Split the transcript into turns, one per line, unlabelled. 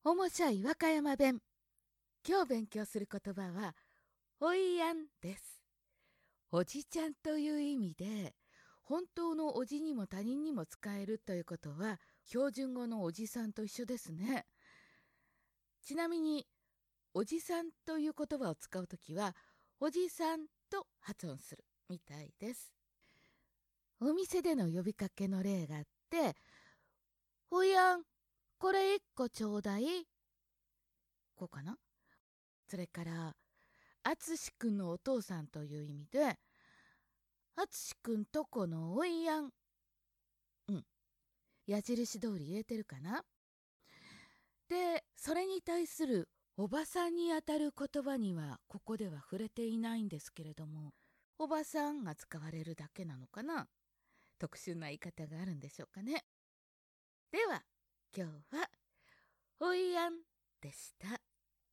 おもしゃい和歌山弁。今日勉強する言葉はおいやんです。おじちゃんという意味で、本当のおじにも他人にも使えるということは標準語のおじさんと一緒ですね。ちなみにおじさんという言葉を使うときはおじさんと発音するみたいです。お店での呼びかけの例があって、おやん、これ1個ちょうだい。こうかな。それからあつしくんのお父さんという意味で、あつしくんとこのおいやん。矢印通り言えてるかな。で、それに対するおばさんにあたる言葉にはここでは触れていないんですけれども、おばさんが使われるだけなのかな。特殊な言い方があるんでしょうかね。では今日はおいやんでした。